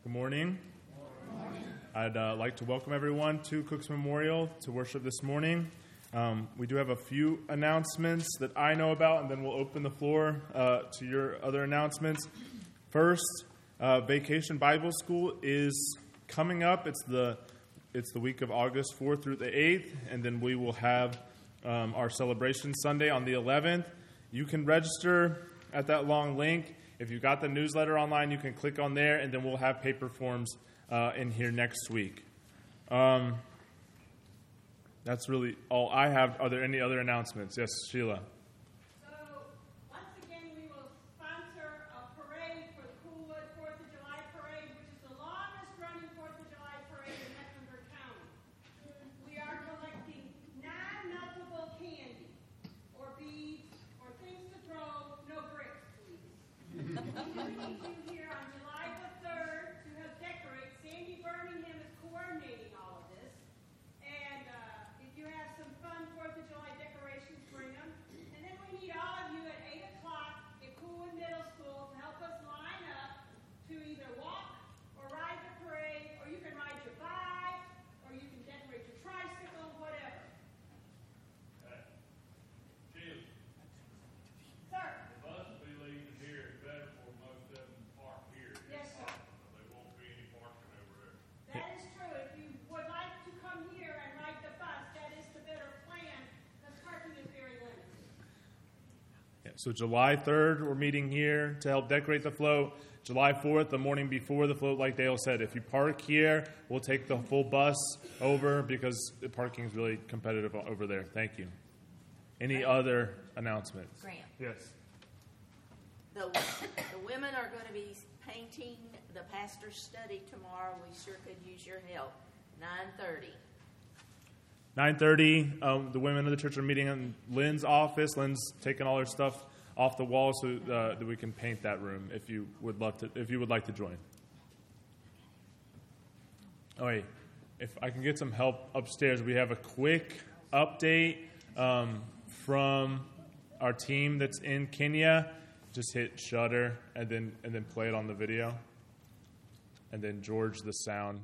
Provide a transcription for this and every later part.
Good morning. I'd like to welcome everyone to Cook's Memorial to worship this morning. We do have a few announcements that I know about, and then we'll open the floor to your other announcements. First, Vacation Bible School is coming up. It's the week of August 4th through the 8th, and then we will have our celebration Sunday on the 11th. You can register at that long link. If you got the newsletter online, you can click on there, and then we'll have paper forms in here next week. That's really all I have. Are there any other announcements? Yes, Sheila. So, once again, we will sponsor a parade for the Coolwood 4th of July Parade, which is the longest running 4th of July parade in Mecklenburg County. We are collecting non-meltable candy, or beads, or things to throw, no bricks, please. We need you here on July the 3rd to help decorate. Sandy Birmingham is coordinating all of this. And if you have some fun 4th of July decorations, bring them. And then we need all of you at 8 o'clock at Coolwood Middle School to help us line up to either walk or ride the parade, or you can ride your bike, or you can decorate your tricycle, whatever. Jim, Sir? the bus will be leaving here. It's better for most of them to park here. Yes, sir. There won't be any parking over there. That is true. If you would like to come here and ride the bus, that is the better plan, because parking is very limited. Yeah, so July 3rd, we're meeting here to help decorate the float. July 4th, the morning before the float, like Dale said, if you park here, we'll take the full bus over because the parking is really competitive over there. Thank you. Any other announcements? Grant. Yes. The women are going to be painting the pastor's study tomorrow. We sure could use your help. 9:30. 9:30, the women of the church are meeting in Lynn's office. Lynn's taking all her stuff off the wall so that we can paint that room if you would like to join. Oh, wait. If I can get some help upstairs, we have a quick update from our team that's in Kenya. Just hit shutter and then play it on the video. And then George the sound.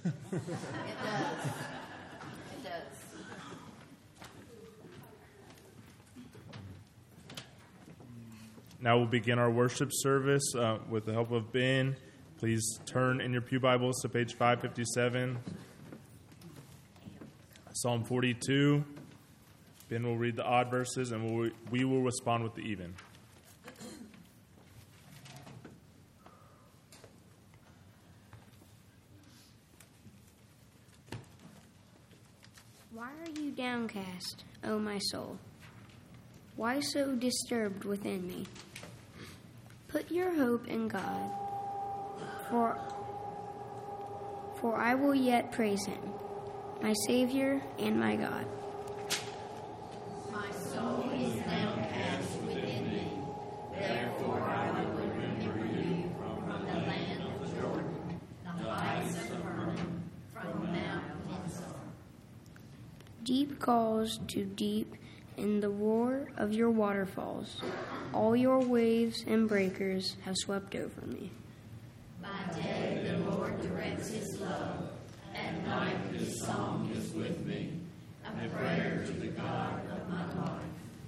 It does. It does. Now we'll begin our worship service with the help of Ben. Please turn in your pew Bibles to page 557. Psalm 42. Ben will read the odd verses, and we will respond with the even. Why are you downcast, O my soul? Why so disturbed within me? Put your hope in God, for I will yet praise him, my Savior and my God. My soul is downcast within me. Therefore I will remember you from the land of Jordan, the heights of Hermon, from Mount Mizar. Deep calls to deep in the roar of your waterfalls. All your waves and breakers have swept over me. By day the Lord directs his love. At night his song is with me, a prayer to the God of my life.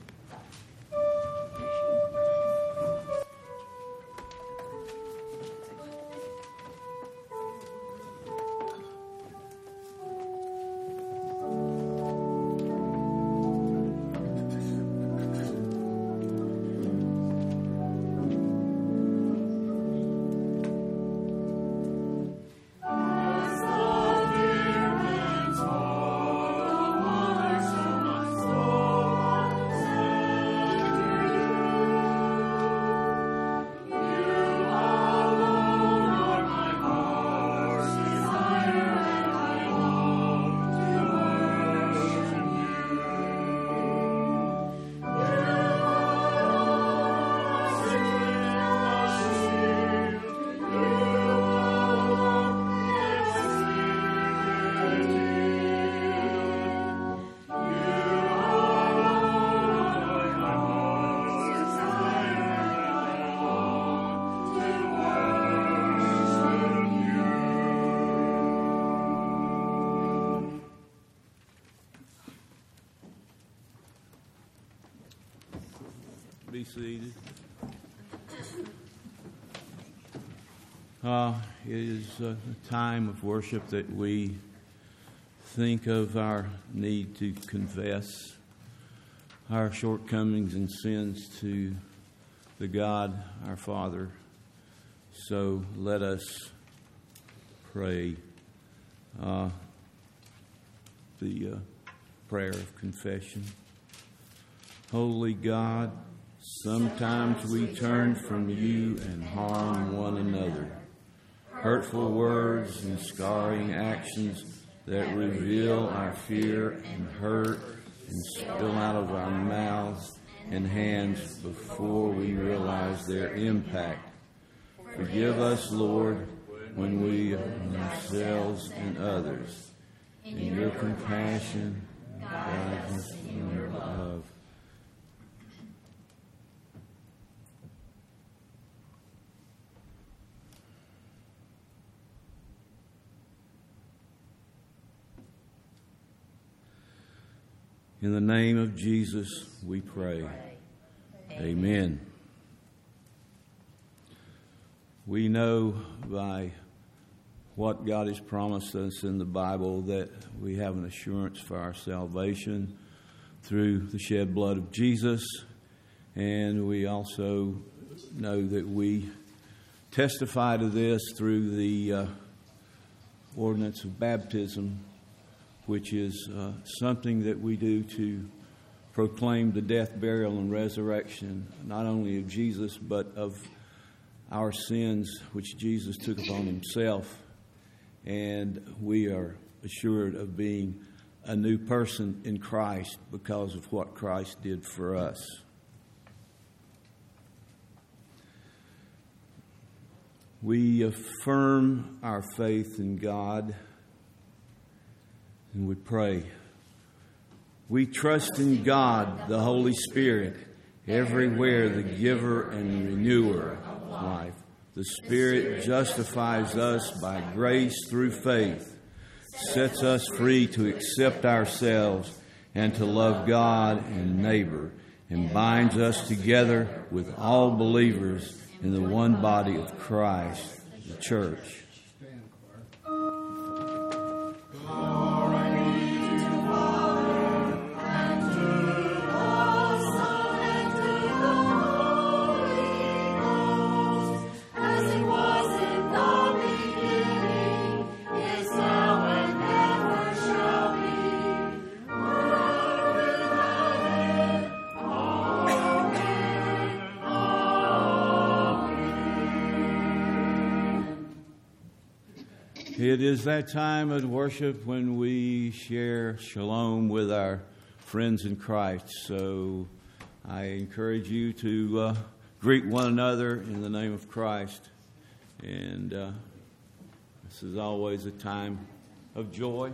Be seated. It is a time of worship that we think of our need to confess our shortcomings and sins to the God, our Father. So let us pray the prayer of confession. Holy God, sometimes we turn from you and harm one another. Hurtful words and scarring actions that reveal our fear and hurt and spill out of our mouths and hands before we realize their impact. Forgive us, Lord, when we harm ourselves and others. In your compassion, guide us in your love. In the name of Jesus, we pray. Amen. We know by what God has promised us in the Bible that we have an assurance for our salvation through the shed blood of Jesus. And we also know that we testify to this through the ordinance of baptism, which is something that we do to proclaim the death, burial, and resurrection, not only of Jesus, but of our sins, which Jesus took upon himself. And we are assured of being a new person in Christ because of what Christ did for us. We affirm our faith in God, and we pray. We trust in God, the Holy Spirit, everywhere the giver and renewer of life. The Spirit justifies us by grace through faith. sets us free to accept ourselves and to love God and neighbor, and binds us together with all believers in the one body of Christ, the church. It is that time of worship when we share shalom with our friends in Christ. So I encourage you to greet one another in the name of Christ. And this is always a time of joy.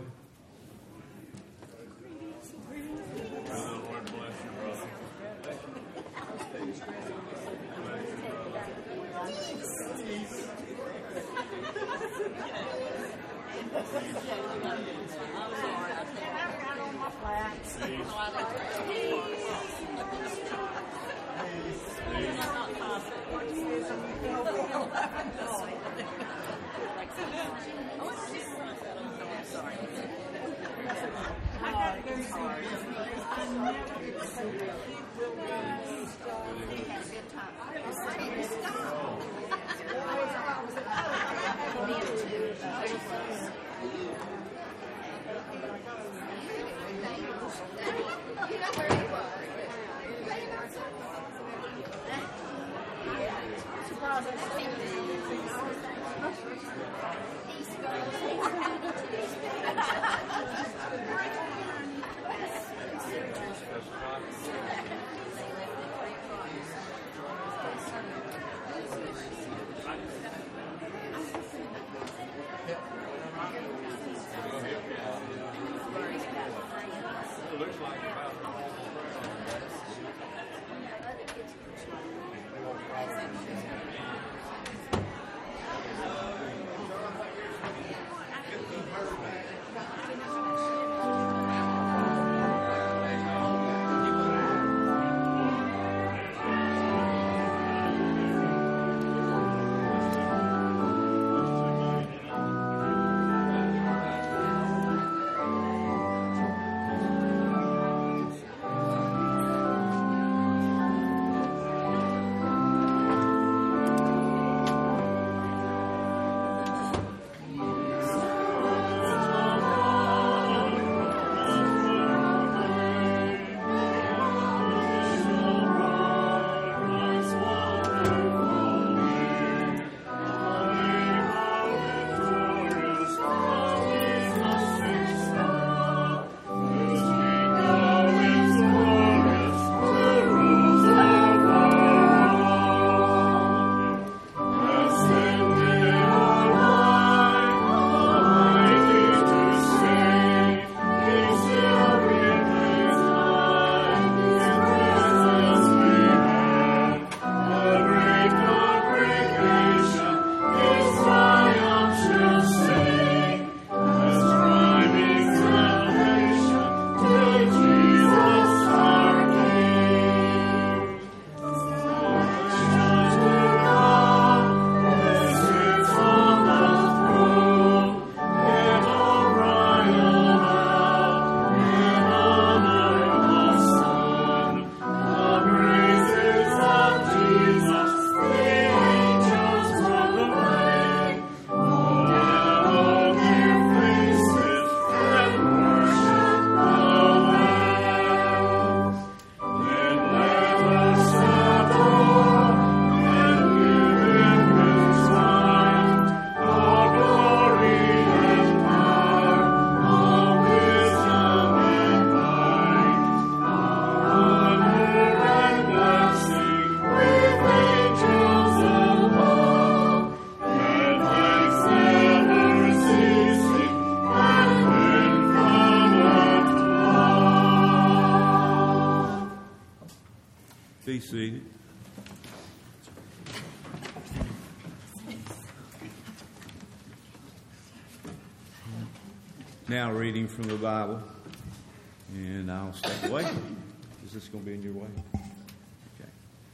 Now reading from the Bible, and I'll step away. Is this going to be in your way? Okay.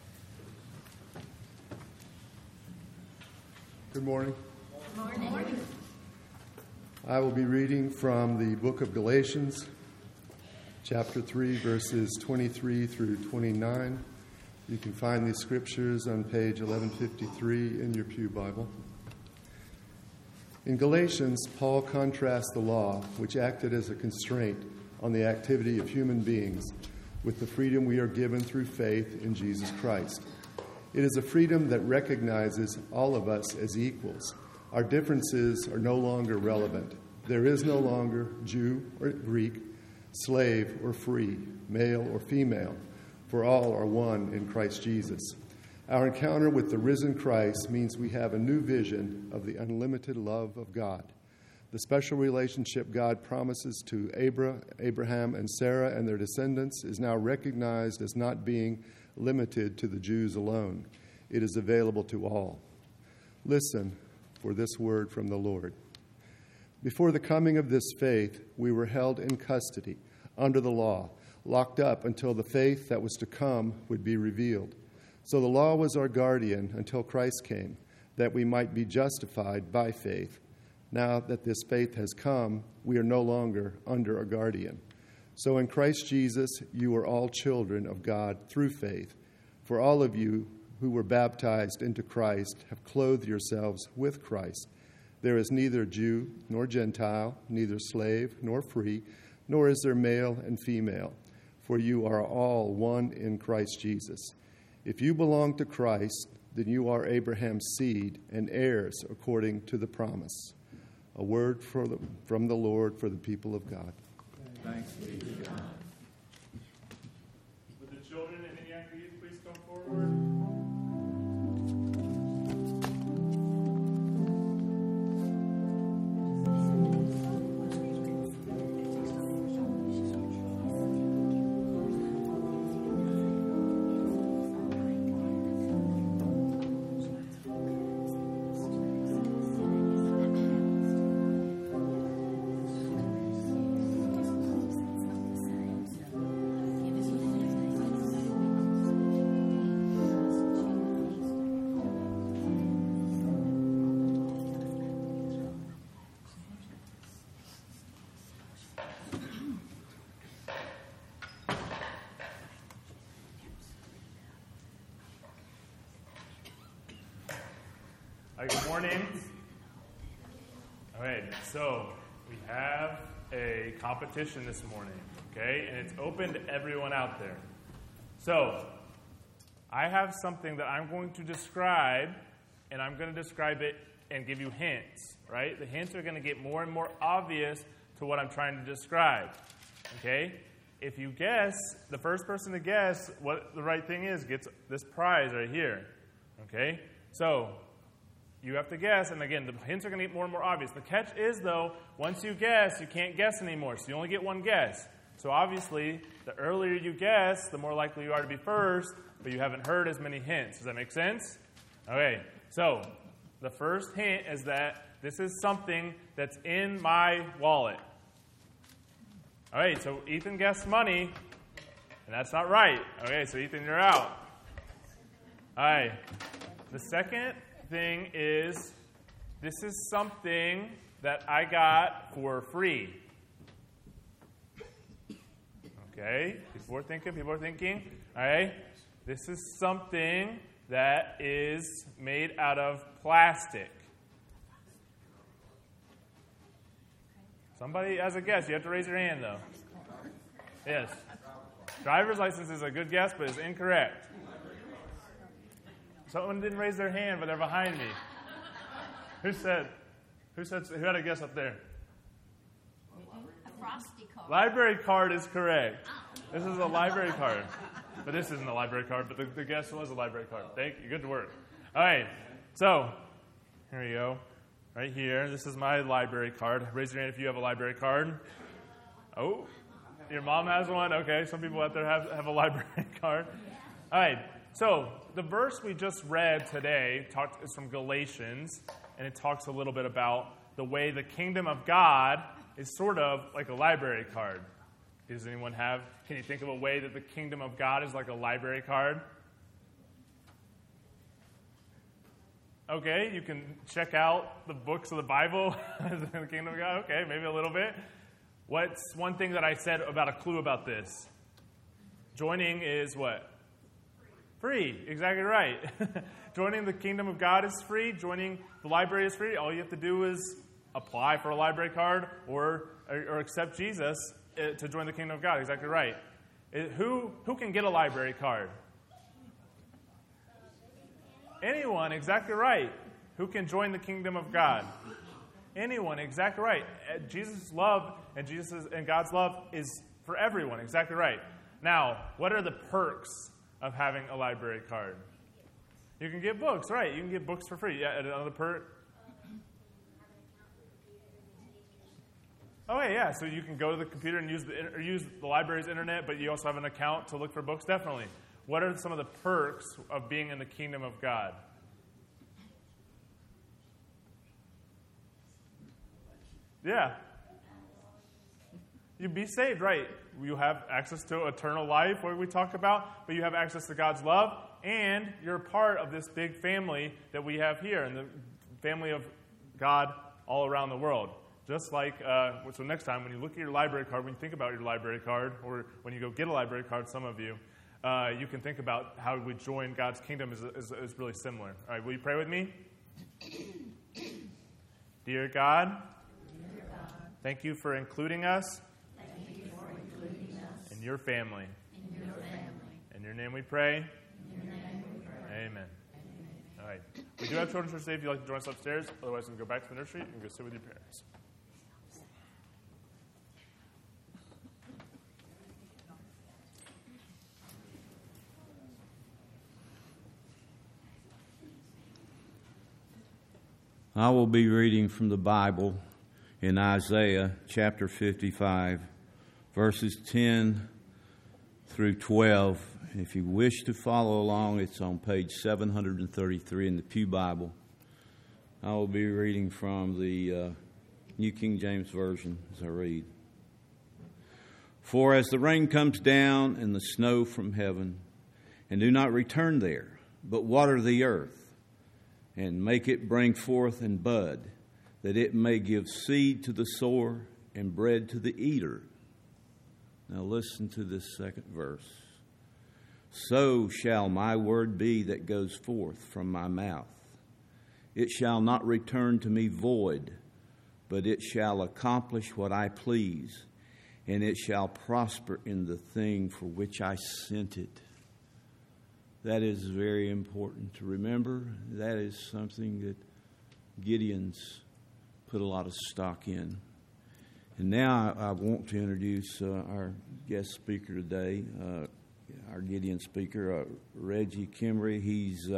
Good morning. Good morning. I will be reading from the book of Galatians, chapter 3, verses 23 through 29. You can find these scriptures on page 1153 in your Pew Bible. In Galatians, Paul contrasts the law, which acted as a constraint on the activity of human beings, with the freedom we are given through faith in Jesus Christ. It is a freedom that recognizes all of us as equals. Our differences are no longer relevant. There is no longer Jew or Greek, slave or free, male or female, for all are one in Christ Jesus. Our encounter with the risen Christ means we have a new vision of the unlimited love of God. The special relationship God promises to Abraham and Sarah and their descendants is now recognized as not being limited to the Jews alone. It is available to all. Listen for this word from the Lord. Before the coming of this faith, we were held in custody under the law, locked up until the faith that was to come would be revealed. So the law was our guardian until Christ came, that we might be justified by faith. Now that this faith has come, we are no longer under a guardian. So in Christ Jesus, you are all children of God through faith. For all of you who were baptized into Christ have clothed yourselves with Christ. There is neither Jew nor Gentile, neither slave nor free, nor is there male and female, for you are all one in Christ Jesus. If you belong to Christ, then you are Abraham's seed and heirs according to the promise. A word from the Lord for the people of God. Thanks be to God. Would the children and any younger youth please come forward? Good morning. All right, so we have a competition this morning, okay? And it's open to everyone out there. So I have something that I'm going to describe, and I'm going to describe it and give you hints, right? The hints are going to get more and more obvious to what I'm trying to describe, okay? If you guess, the first person to guess what the right thing is gets this prize right here, okay? So you have to guess, and again, the hints are going to get more and more obvious. The catch is, though, once you guess, you can't guess anymore, so you only get one guess. So obviously, the earlier you guess, the more likely you are to be first, but you haven't heard as many hints. Does that make sense? Okay, so the first hint is that this is something that's in my wallet. All right, so Ethan guessed money, and that's not right. Okay, so Ethan, you're out. All right, the second thing is this is something that I got for free. Okay, people are thinking. All right, this is something that is made out of plastic. Somebody has a guess. You have to raise your hand, though. Yes. Driver's license is a good guess, but it's incorrect. Someone didn't raise their hand, but they're behind me. Who had a guess up there? A Frosty card. Library card is correct. This is a library card. But this isn't a library card, but the guess was a library card. Thank you. Good work. All right. So, here you go. Right here. This is my library card. Raise your hand if you have a library card. Oh, your mom has one? Okay. Some people out there have a library card. All right. So, the verse we just read today is from Galatians, and it talks a little bit about the way the kingdom of God is sort of like a library card. Does anyone have? Can you think of a way that the kingdom of God is like a library card? Okay, you can check out the books of the Bible in the kingdom of God. Okay, maybe a little bit. What's one thing that I said about a clue about this? Joining is what? Free. Exactly right. Joining the kingdom of God is free. Joining the library is free. All you have to do is apply for a library card or accept Jesus to join the kingdom of God. Exactly right. Who can get a library card? Anyone. Exactly right. Who can join the kingdom of God? Anyone. Exactly right. Jesus' love and God's love is for everyone. Exactly right. Now, what are the perks of having a library card? You can get books, right? You can get books for free. Yeah, another perk. Okay, yeah. So you can go to the computer and use the library's internet, but you also have an account to look for books. Definitely. What are some of the perks of being in the kingdom of God? Yeah. You be saved, right? You have access to eternal life, what we talk about, but you have access to God's love, and you're a part of this big family that we have here, and the family of God all around the world. Just like, so next time when you look at your library card, when you think about your library card, or when you go get a library card, some of you, you can think about how we join God's kingdom is really similar. All right, will you pray with me? Dear God, thank you for including us in your family. In your name we pray. Amen. All right. We do have children's church today if you'd like to join us upstairs. Otherwise, you can go back to the nursery and go sit with your parents. I will be reading from the Bible in Isaiah chapter 55, verses 10 through 12. If you wish to follow along, it's on page 733 in the Pew Bible. I will be reading from the New King James Version as I read. For as the rain comes down and the snow from heaven, and do not return there, but water the earth, and make it bring forth and bud, that it may give seed to the sower and bread to the eater. Now listen to this second verse. So shall my word be that goes forth from my mouth. It shall not return to me void, but it shall accomplish what I please, and it shall prosper in the thing for which I sent it. That is very important to remember. That is something that Gideon's put a lot of stock in. And now I want to introduce our guest speaker today, our Gideon speaker, Reggie Kimry. He's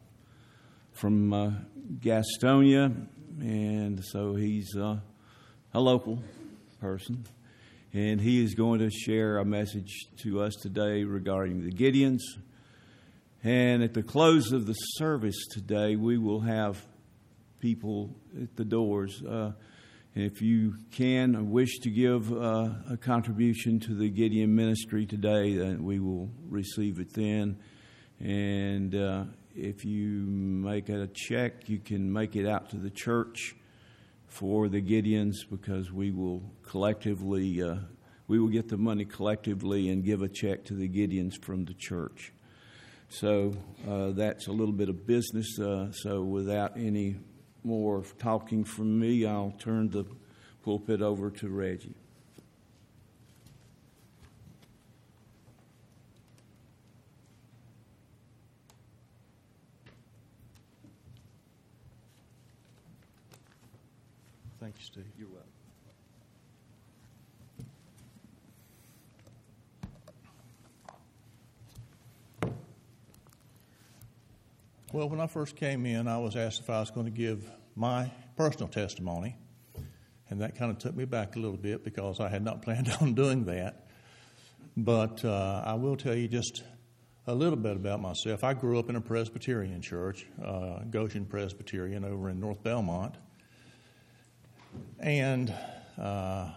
from Gastonia, and so he's a local person. And he is going to share a message to us today regarding the Gideons. And at the close of the service today, we will have people at the doors. And if you can or wish to give a contribution to the Gideon ministry today, then we will receive it then. And if you make a check, you can make it out to the church for the Gideons, because we will collectively, we will get the money collectively and give a check to the Gideons from the church. So that's a little bit of business. So without any more talking from me, I'll turn the pulpit over to Reggie. Thank you, Steve. You're welcome. Well, when I first came in, I was asked if I was going to give my personal testimony, and that kind of took me back a little bit because I had not planned on doing that. But I will tell you just a little bit about myself. I grew up in a Presbyterian church, Goshen Presbyterian over in North Belmont, and I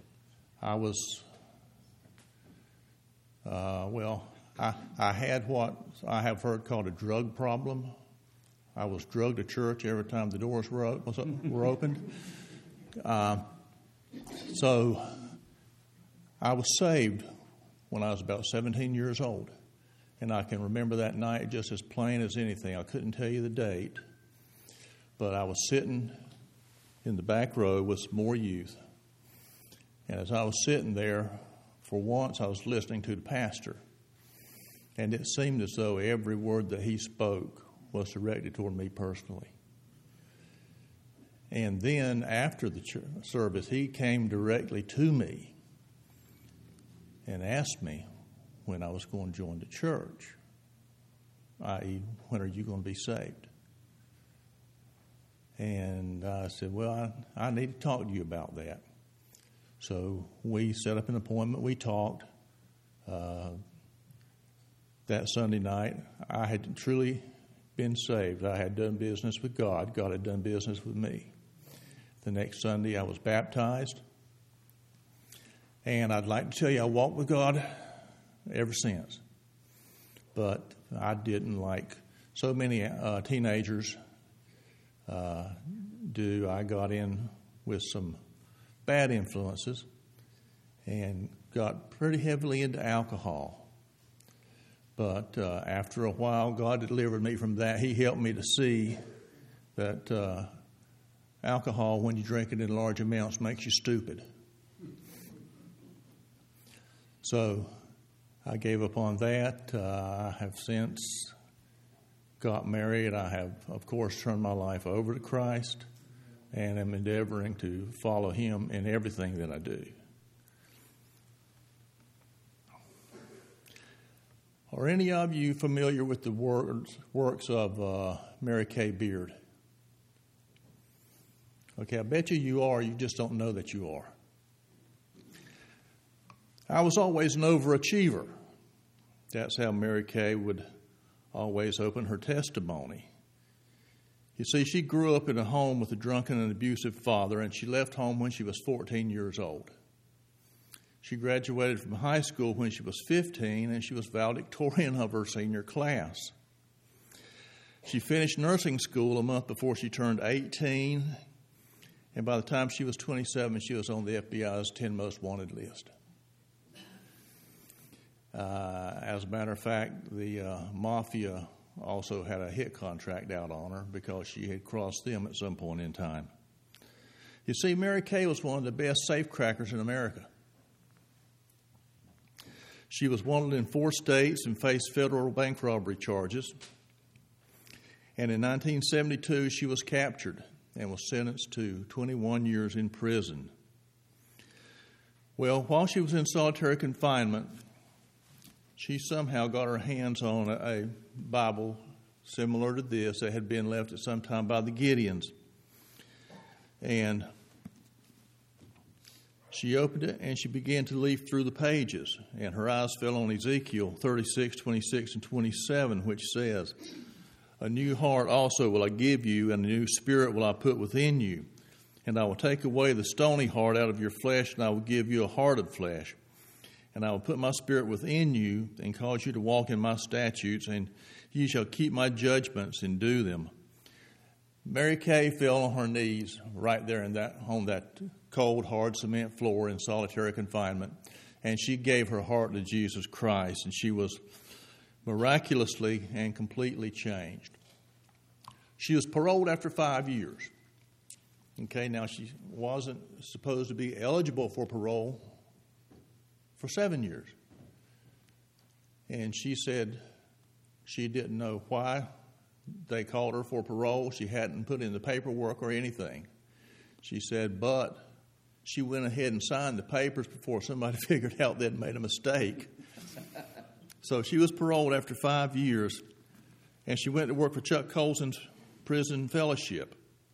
had what I have heard called a drug problem. I was drugged to church every time the doors were opened. So I was saved when I was about 17 years old. And I can remember that night just as plain as anything. I couldn't tell you the date. But I was sitting in the back row with some more youth. And as I was sitting there, for once I was listening to the pastor. And it seemed as though every word that he spoke was directed toward me personally. And then after the service, he came directly to me and asked me when I was going to join the church, i.e., when are you going to be saved? And I said, well, I need to talk to you about that. So we set up an appointment. We talked. That Sunday night, I had truly been saved. I had done business with God. God had done business with me. The next Sunday, I was baptized. And I'd like to tell you I walked with God ever since. But I didn't, like so many teenagers do. I got in with some bad influences and got pretty heavily into alcohol. But after a while, God delivered me from that. He helped me to see that alcohol, when you drink it in large amounts, makes you stupid. So I gave up on that. I have since got married. I have, of course, turned my life over to Christ and am endeavoring to follow Him in everything that I do. Are any of you familiar with the works of Mary Kay Beard? Okay, I bet you are. You just don't know that you are. I was always an overachiever. That's how Mary Kay would always open her testimony. You see, she grew up in a home with a drunken and abusive father, and she left home when she was 14 years old. She graduated from high school when she was 15, and she was valedictorian of her senior class. She finished nursing school a month before she turned 18, and by the time she was 27, she was on the FBI's 10 most wanted list. As a matter of fact, the mafia also had a hit contract out on her because she had crossed them at some point in time. You see, Mary Kay was one of the best safecrackers in America. She was wanted in 4 states and faced federal bank robbery charges. And in 1972, she was captured and was sentenced to 21 years in prison. Well, while she was in solitary confinement, she somehow got her hands on a Bible similar to this that had been left at some time by the Gideons. And she opened it and she began to leaf through the pages. And her eyes fell on Ezekiel 36, 26, and 27, which says, "A new heart also will I give you, and a new spirit will I put within you. And I will take away the stony heart out of your flesh, and I will give you a heart of flesh. And I will put my spirit within you, and cause you to walk in my statutes, and ye shall keep my judgments and do them." Mary Kay fell on her knees right there on that cold, hard cement floor in solitary confinement, and she gave her heart to Jesus Christ, and she was miraculously and completely changed. She was paroled after 5 years. Okay, now she wasn't supposed to be eligible for parole for 7 years. And she said she didn't know why they called her for parole. She hadn't put in the paperwork or anything. She said, but she went ahead and signed the papers before somebody figured out they'd made a mistake. So she was paroled after 5 years, and she went to work for Chuck Colson's prison fellowship.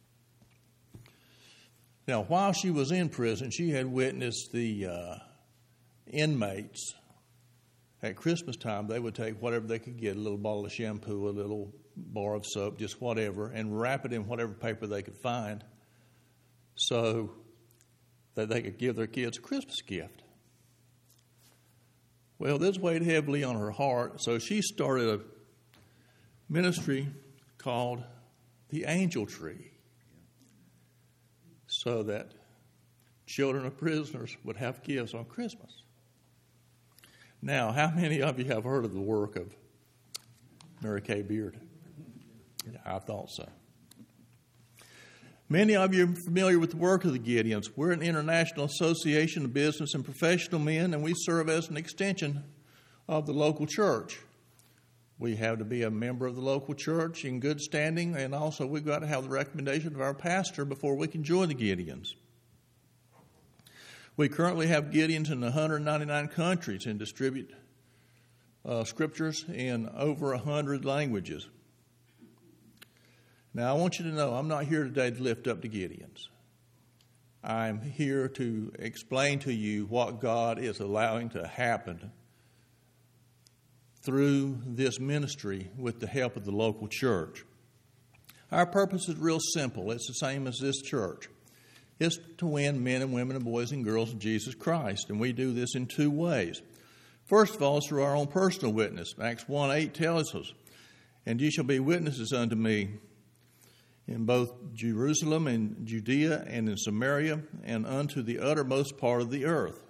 Now, while she was in prison, she had witnessed the inmates. At Christmas time, they would take whatever they could get, a little bottle of shampoo, a little bar of soap, just whatever, and wrap it in whatever paper they could find. So that they could give their kids a Christmas gift. Well, this weighed heavily on her heart, so she started a ministry called the Angel Tree, so that children of prisoners would have gifts on Christmas. Now, how many of you have heard of the work of Mary Kay Beard? Yeah, I thought so. Many of you are familiar with the work of the Gideons. We're an international association of business and professional men, and we serve as an extension of the local church. We have to be a member of the local church in good standing, and also we've got to have the recommendation of our pastor before we can join the Gideons. We currently have Gideons in 199 countries and distribute scriptures in over 100 languages. Now, I want you to know I'm not here today to lift up the Gideons. I'm here to explain to you what God is allowing to happen through this ministry with the help of the local church. Our purpose is real simple. It's the same as this church. It's to win men and women and boys and girls to Jesus Christ, and we do this in two ways. First of all, it's through our own personal witness. Acts 1:8 tells us, "And ye shall be witnesses unto me in both Jerusalem and Judea and in Samaria and unto the uttermost part of the earth."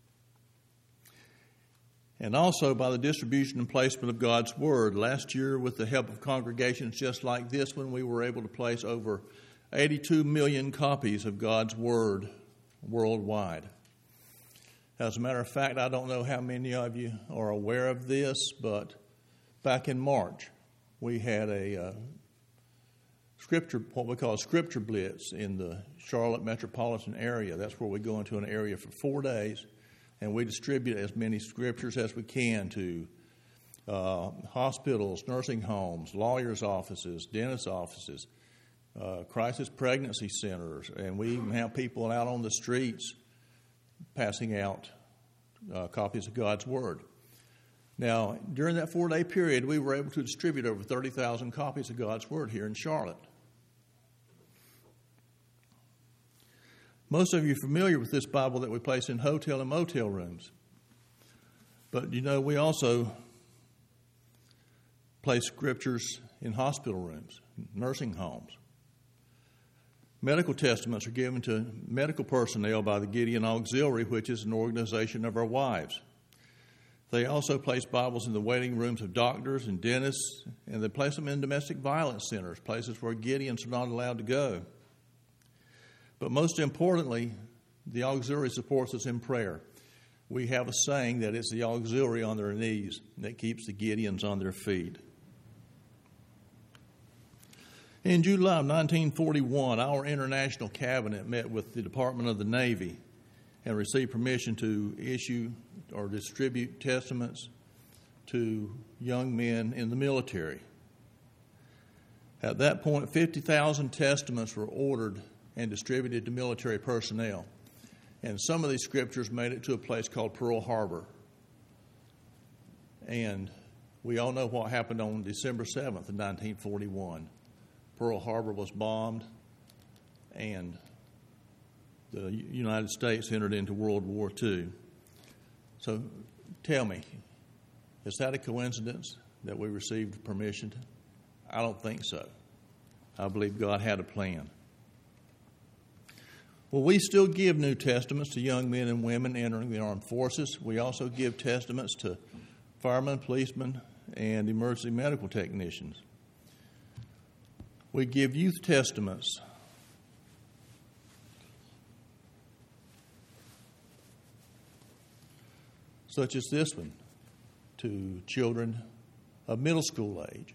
And also by the distribution and placement of God's Word. Last year, with the help of congregations just like this one, we were able to place over 82 million copies of God's Word worldwide. As a matter of fact, I don't know how many of you are aware of this, but back in March, we had a what we call a scripture blitz in the Charlotte metropolitan area. That's where we go into an area for 4 days, and we distribute as many scriptures as we can to hospitals, nursing homes, lawyers' offices, dentist offices, crisis pregnancy centers, and we even have people out on the streets passing out copies of God's Word. Now, during that 4-day period, we were able to distribute over 30,000 copies of God's Word here in Charlotte. Most of you are familiar with this Bible that we place in hotel and motel rooms. But, we also place scriptures in hospital rooms, nursing homes. Medical testaments are given to medical personnel by the Gideon Auxiliary, which is an organization of our wives. They also place Bibles in the waiting rooms of doctors and dentists, and they place them in domestic violence centers, places where Gideons are not allowed to go. But most importantly, the auxiliary supports us in prayer. We have a saying that it's the auxiliary on their knees that keeps the Gideons on their feet. In July of 1941, our international cabinet met with the Department of the Navy and received permission to issue or distribute testaments to young men in the military. At that point, 50,000 testaments were ordered and distributed to military personnel. And some of these scriptures made it to a place called Pearl Harbor. And we all know what happened on December 7th of 1941. Pearl Harbor was bombed, and the United States entered into World War II. So tell me, is that a coincidence that we received permission? I don't think so. I believe God had a plan. Well, we still give New Testaments to young men and women entering the armed forces. We also give testaments to firemen, policemen, and emergency medical technicians. We give youth testaments. Such as this one, to children of middle school age.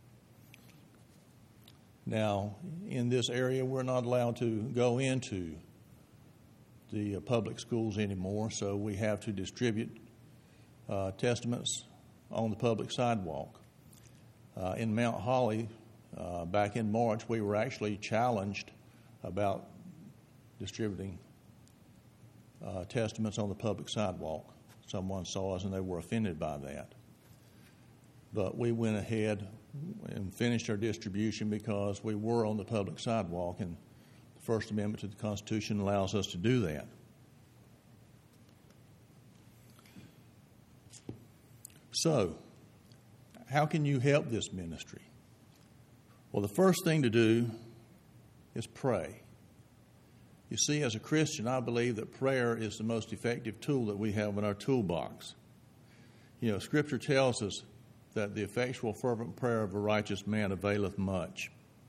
Now, in this area, we're not allowed to go into the public schools anymore, so we have to distribute testaments on the public sidewalk. In Mount Holly, back in March, we were actually challenged about distributing testaments on the public sidewalk. Someone saw us and they were offended by that. But we went ahead and finished our distribution because we were on the public sidewalk, and the First Amendment to the Constitution allows us to do that. So, how can you help this ministry? Well, the first thing to do is pray. You see, as a Christian, I believe that prayer is the most effective tool that we have in our toolbox. You know, Scripture tells us that the effectual fervent prayer of a righteous man availeth much.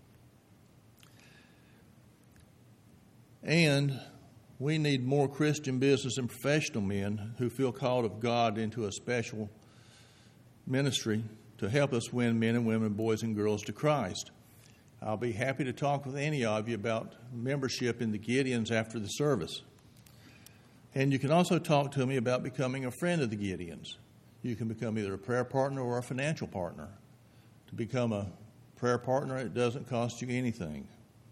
And we need more Christian business and professional men who feel called of God into a special ministry to help us win men and women, boys and girls to Christ. I'll be happy to talk with any of you about membership in the Gideons after the service. And you can also talk to me about becoming a friend of the Gideons. You can become either a prayer partner or a financial partner. To become a prayer partner, it doesn't cost you anything.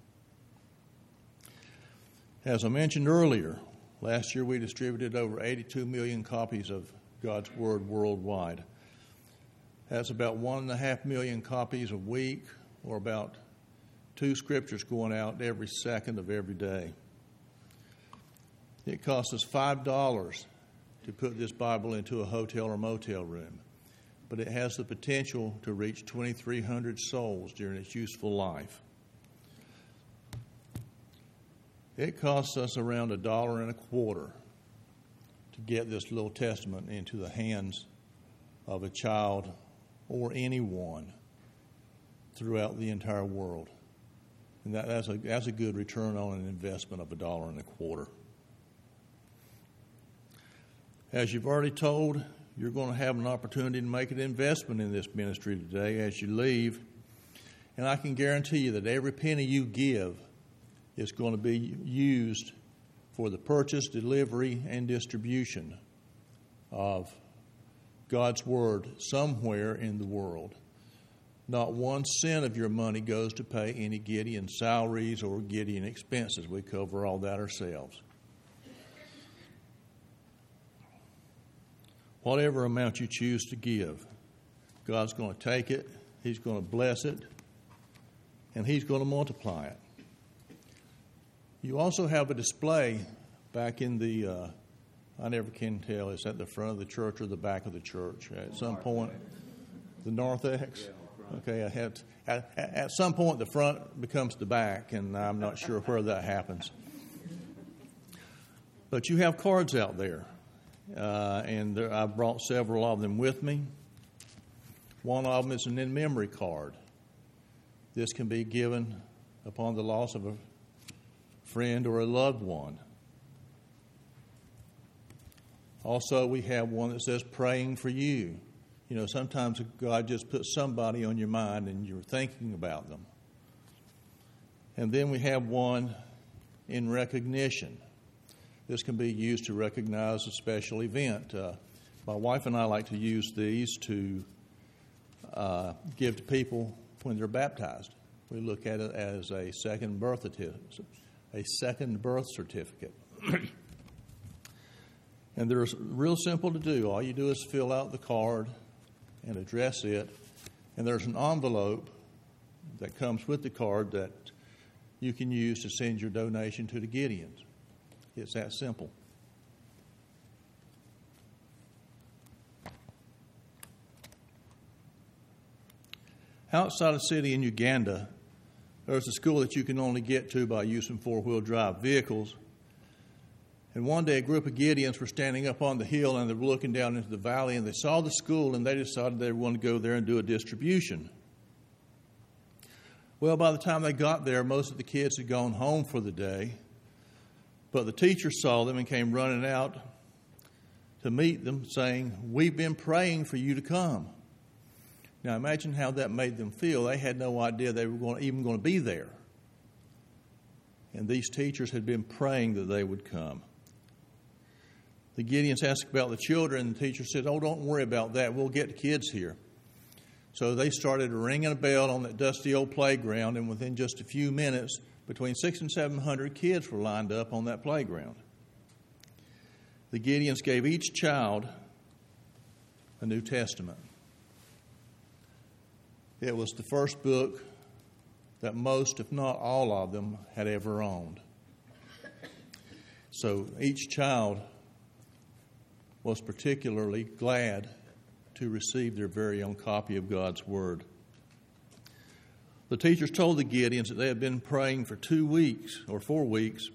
As I mentioned earlier, last year we distributed over 82 million copies of God's Word worldwide. That's about 1.5 million copies a week, or about 2 scriptures going out every second of every day. It costs us $5 to put this Bible into a hotel or motel room, but it has the potential to reach 2,300 souls during its useful life. It costs us around $1.25 to get this little testament into the hands of a child or anyone throughout the entire world. And that's a good return on an investment of $1.25. As you've already told, you're going to have an opportunity to make an investment in this ministry today as you leave. And I can guarantee you that every penny you give is going to be used for the purchase, delivery, and distribution of God's Word somewhere in the world. Not 1 cent of your money goes to pay any Gideon salaries or Gideon expenses. We cover all that ourselves. Whatever amount you choose to give, God's going to take it, He's going to bless it, and He's going to multiply it. You also have a display back in the, I never can tell, it's at the front of the church or the back of the church. At some point, the narthex? Okay, at some point the front becomes the back, and I'm not sure where that happens. But you have cards out there, and I brought several of them with me. One of them is an in-memory card. This can be given upon the loss of a friend or a loved one. Also, we have one that says praying for you. You know, sometimes God just puts somebody on your mind and you're thinking about them. And then we have one in recognition. This can be used to recognize a special event. My wife and I like to use these to give to people when they're baptized. We look at it as a second birth certificate. And they're real simple to do. All you do is fill out the card and address it. And there's an envelope that comes with the card that you can use to send your donation to the Gideons. It's that simple. Outside a city in Uganda, there's a school that you can only get to by using four-wheel drive vehicles. And one day a group of Gideons were standing up on the hill and they were looking down into the valley, and they saw the school and they decided they wanted to go there and do a distribution. Well, by the time they got there, most of the kids had gone home for the day. But the teacher saw them and came running out to meet them, saying, "We've been praying for you to come." Now imagine how that made them feel. They had no idea they were even going to be there. And these teachers had been praying that they would come. The Gideons asked about the children, and the teacher said, "Oh, don't worry about that. We'll get the kids here." So they started ringing a bell on that dusty old playground, and within just a few minutes, between 600 and 700 kids were lined up on that playground. The Gideons gave each child a New Testament. It was the first book that most, if not all of them, had ever owned. So each child was particularly glad to receive their very own copy of God's Word. The teachers told the Gideons that they had been praying for 2 weeks or 4 weeks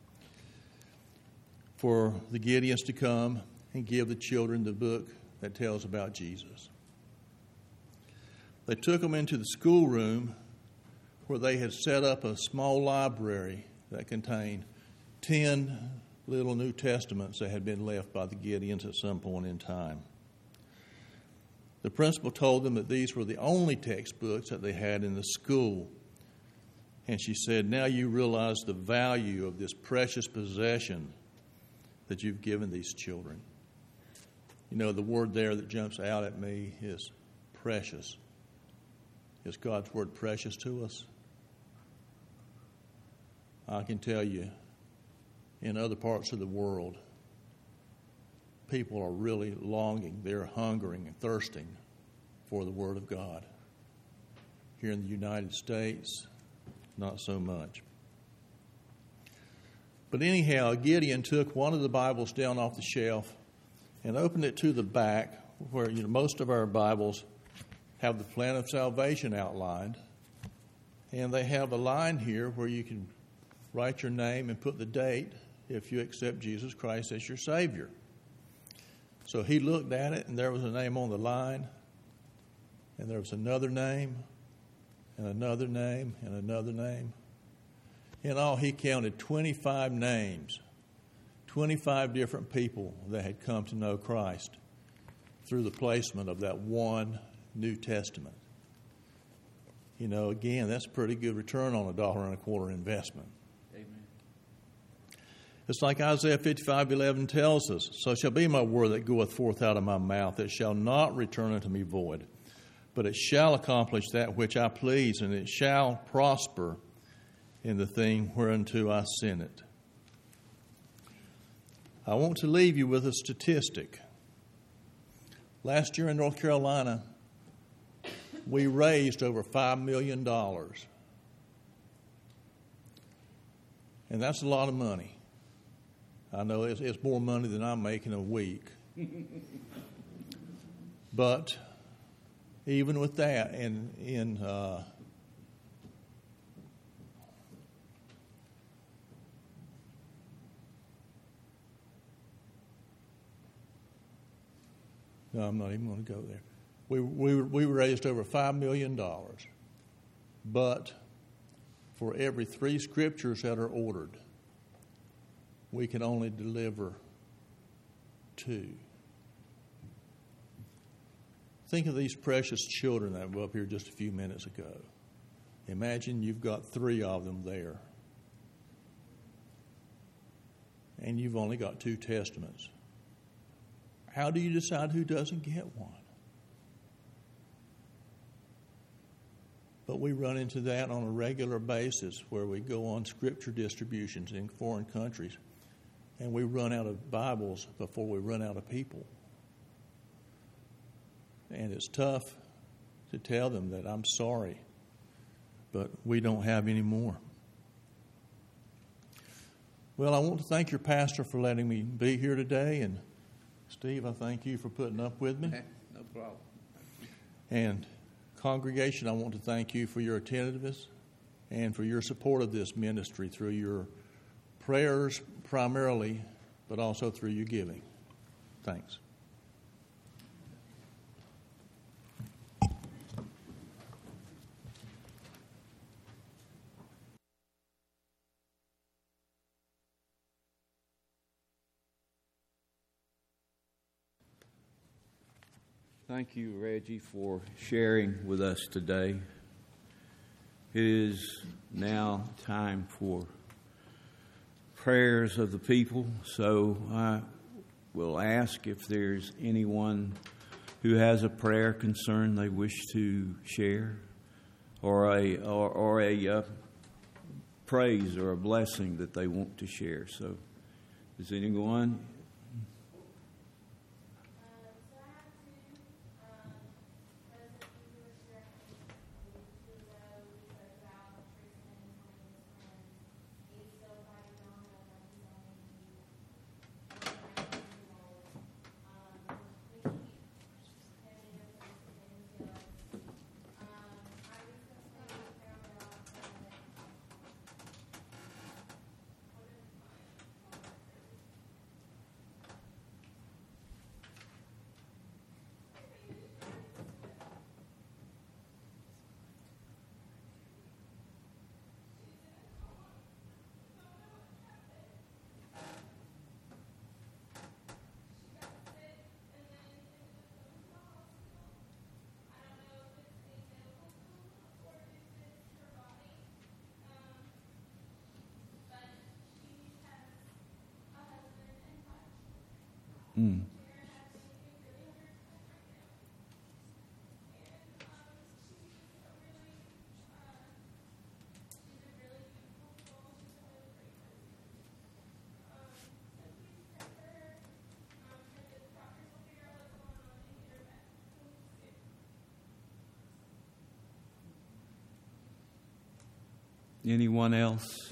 for the Gideons to come and give the children the book that tells about Jesus. They took them into the schoolroom where they had set up a small library that contained 10 little New Testaments that had been left by the Gideons at some point in time. The principal told them that these were the only textbooks that they had in the school. And she said, "Now you realize the value of this precious possession that you've given these children." You know, the word there that jumps out at me is precious. Is God's Word precious to us? I can tell you, in other parts of the world, people are really longing, they're hungering and thirsting for the Word of God. Here in the United States, not so much. But anyhow, Gideon took one of the Bibles down off the shelf and opened it to the back where most of our Bibles have the plan of salvation outlined. And they have a line here where you can write your name and put the date if you accept Jesus Christ as your Savior. So he looked at it, and there was a name on the line, and there was another name, and another name, and another name. In all, he counted 25 names, 25 different people that had come to know Christ through the placement of that one New Testament. You know, again, that's a pretty good return on $1.25 investment. It's like Isaiah 55:11 tells us, "So shall be my word that goeth forth out of my mouth. It shall not return unto me void, but it shall accomplish that which I please, and it shall prosper in the thing whereunto I sent it." I want to leave you with a statistic. Last year in North Carolina, we raised over $5 million. And that's a lot of money. I know it's more money than I make in a week. But even with that, no, I'm not even going to go there. We raised over $5 million. But for every 3 scriptures that are ordered, we can only deliver 2. Think of these precious children that were up here just a few minutes ago. Imagine you've got 3 of them there. And you've only got 2 testaments. How do you decide who doesn't get one? But we run into that on a regular basis where we go on scripture distributions in foreign countries. And we run out of Bibles before we run out of people. And it's tough to tell them that I'm sorry, but we don't have any more. Well, I want to thank your pastor for letting me be here today. And Steve, I thank you for putting up with me. No problem. And congregation, I want to thank you for your attentiveness and for your support of this ministry through your prayers primarily, but also through your giving. Thanks. Thank you, Reggie, for sharing with us today. It is now time for prayers of the people, so I will ask if there's anyone who has a prayer concern they wish to share, or a praise or a blessing that they want to share. So, is anyone? Anyone else?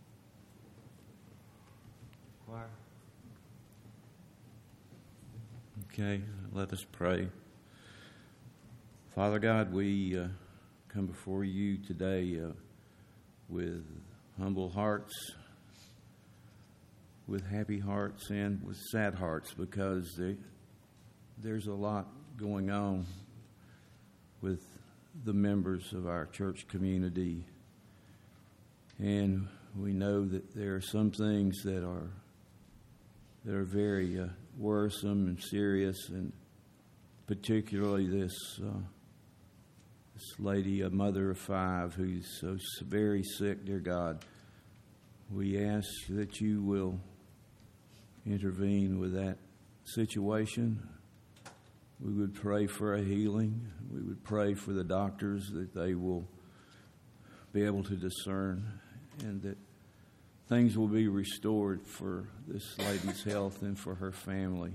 Okay, let us pray. Father God, we come before you today with humble hearts, with happy hearts, and with sad hearts, because there's a lot going on with the members of our church community. And we know that there are some things that are very worrisome and serious, and particularly this lady, a mother of 5, who's so very sick, dear God. We ask that you will intervene with that situation. We would pray for a healing. We would pray for the doctors, that they will be able to discern, and that things will be restored for this lady's health and for her family.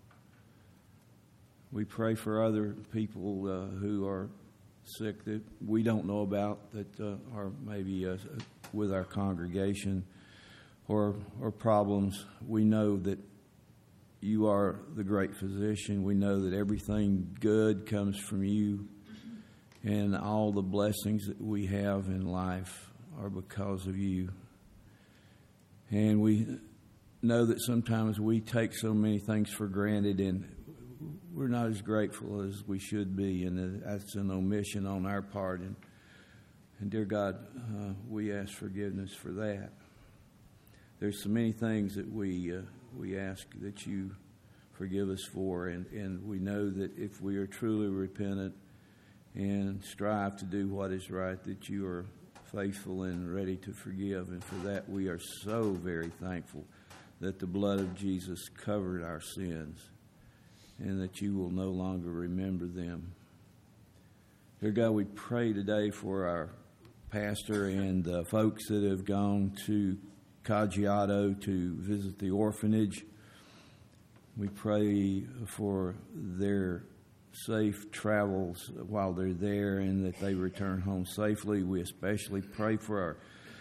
We pray for other people who are sick that we don't know about, that are maybe with our congregation, or problems. We know that you are the great physician. We know that everything good comes from you, and all the blessings that we have in life are because of you. And we know that sometimes we take so many things for granted, and we're not as grateful as we should be, and that's an omission on our part. And dear God, we ask forgiveness for that. There's so many things that we ask that you forgive us for, and we know that if we are truly repentant and strive to do what is right, that you are faithful and ready to forgive. And for that, we are so very thankful that the blood of Jesus covered our sins, and that you will no longer remember them. Dear God, we pray today for our pastor and the folks that have gone to Caggiato to visit the orphanage. We pray for their safe travels while they're there, and that they return home safely. We especially pray for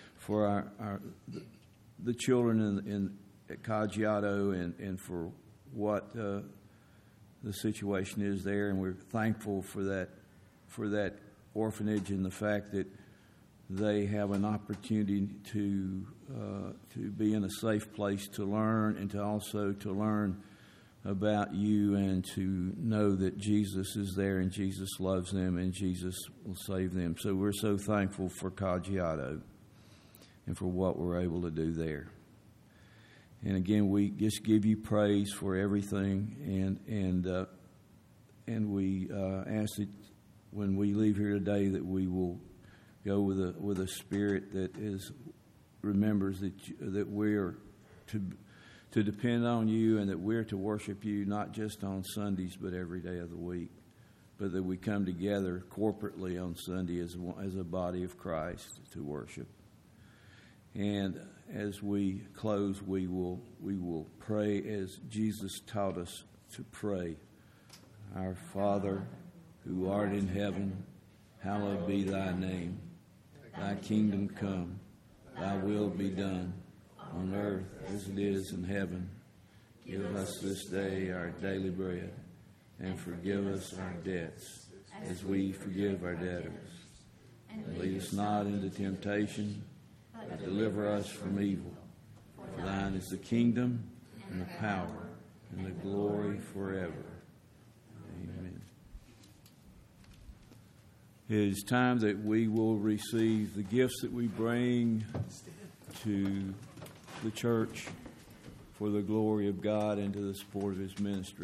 the children at Caggiato, and for what the situation is there. And we're thankful for that orphanage, and the fact that they have an opportunity to be in a safe place to learn, and to also to learn about you, and to know that Jesus is there, and Jesus loves them, and Jesus will save them. So we're so thankful for Caggiato and for what we're able to do there. And again, we just give you praise for everything, and we ask that when we leave here today, that we will go with a spirit that remembers that we're to depend on you, and that we're to worship you not just on Sundays but every day of the week, but that we come together corporately on Sunday as a body of Christ to worship. And as we close, we will pray as Jesus taught us to pray. Our Father, who art in heaven, hallowed be thy name. Thy kingdom come, thy will be done, on earth as it is in heaven. Give us this day our daily bread, and forgive us our debts, as we forgive our debtors. And lead us not into temptation, but deliver us from evil. For thine is the kingdom, and the power, and the glory forever. Amen. It is time that we will receive the gifts that we bring to the church for the glory of God and to the support of His ministry.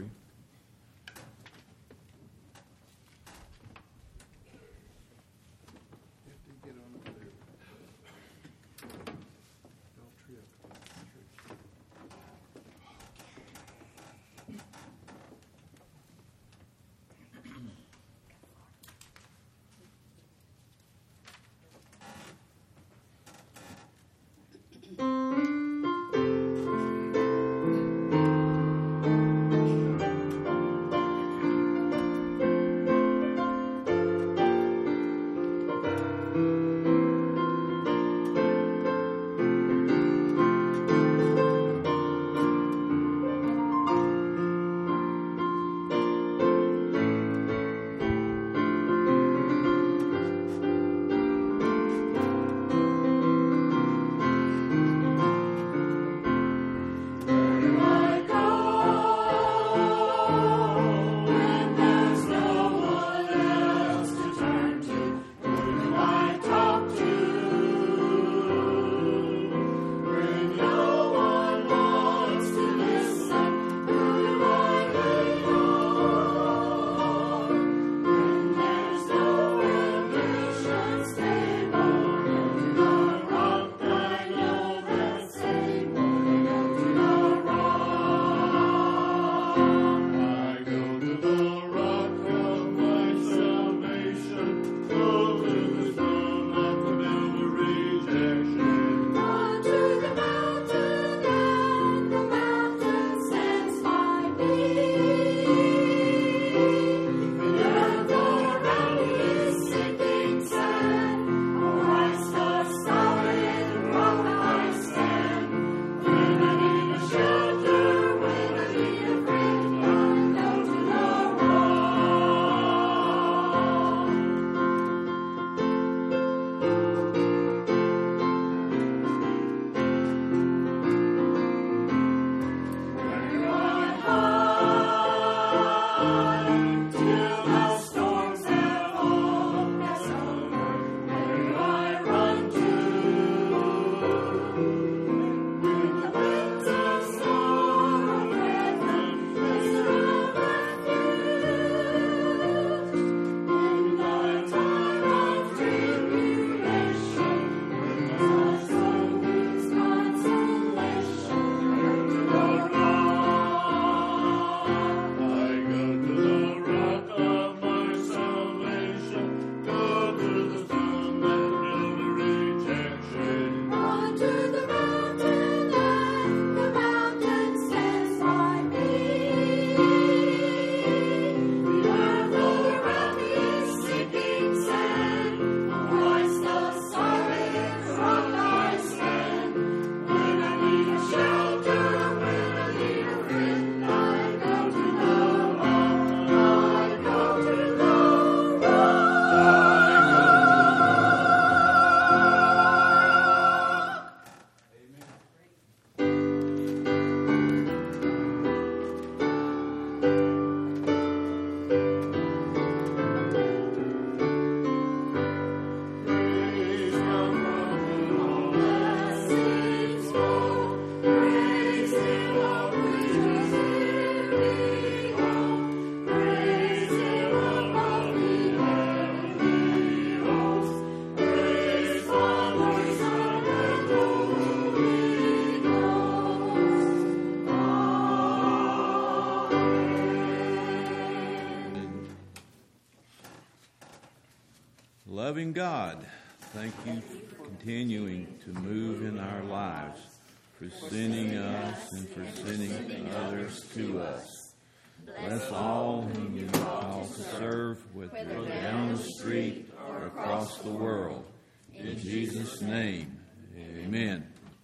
Loving God, thank you for continuing to move in our lives, for sending us and for sending others to us. Bless all whom you call to serve, whether down the street or across the world. In Jesus' name, amen.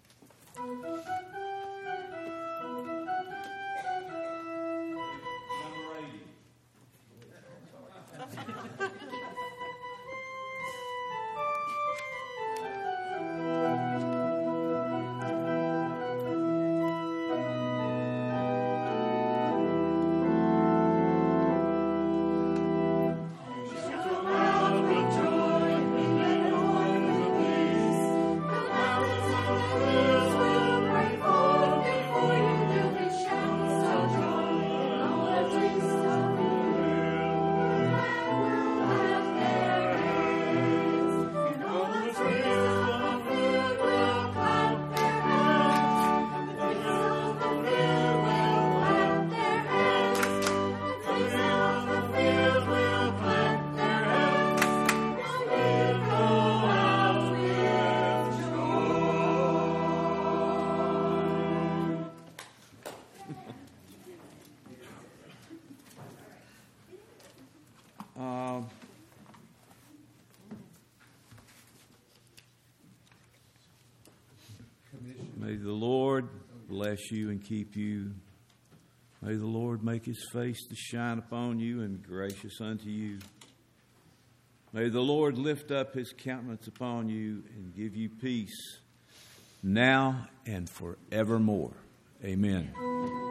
May the Lord bless you and keep you. May the Lord make his face to shine upon you and be gracious unto you. May the Lord lift up his countenance upon you and give you peace now and forevermore. Amen.